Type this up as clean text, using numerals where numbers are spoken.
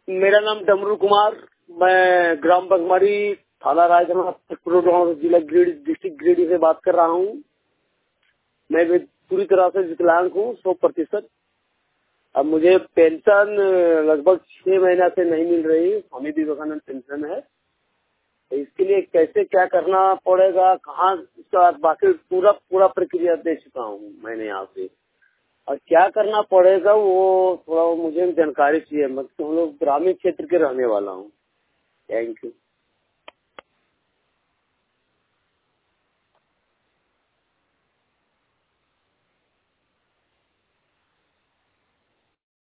मेरा नाम डमरू कुमार, मैं ग्राम बगमारी, थाना राजधानी, जिला गिरिडीह, डिस्ट्रिक्ट गिरिडीह से बात कर रहा हूँ। मैं भी पूरी तरह से विकलांग हूँ 100%। अब मुझे पेंशन लगभग 6 महीना से नहीं मिल रही। स्वामी विवेकानंद पेंशन है, तो इसके लिए कैसे क्या करना पड़ेगा, कहाँ इसका बाकी पूरा प्रक्रिया दे चुका हूँ मैंने यहाँ से, और क्या करना पड़ेगा वो थोड़ा मुझे जानकारी चाहिए। मतलब हम लोग ग्रामीण क्षेत्र के रहने वाला हूँ। Thank you.